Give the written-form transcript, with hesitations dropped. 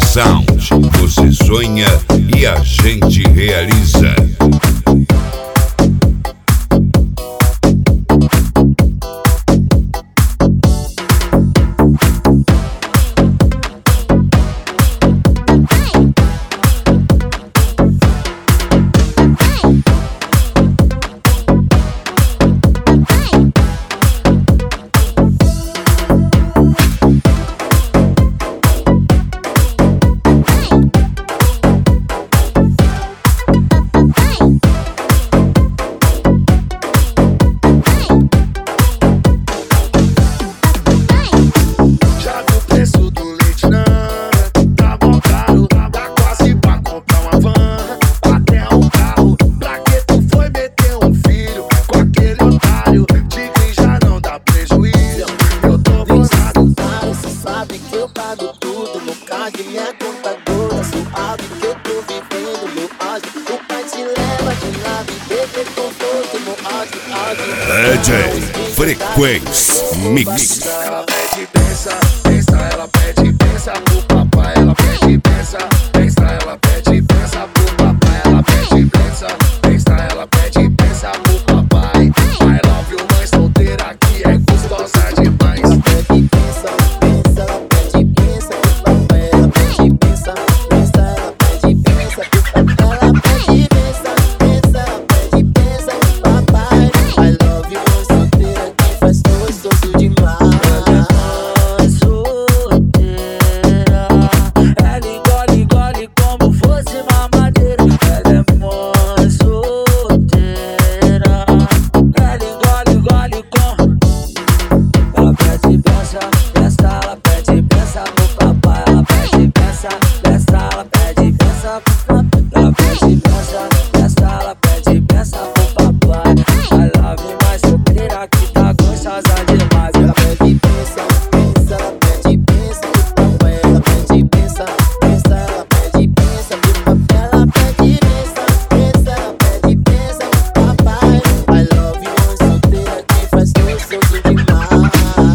Sound. Você sonha e a gente realiza. Minha contadora, suave que eu tô vivendo meu áudio. O pai te leva de nave, bebê conforto, meu áudio. DJ Frequência Mix.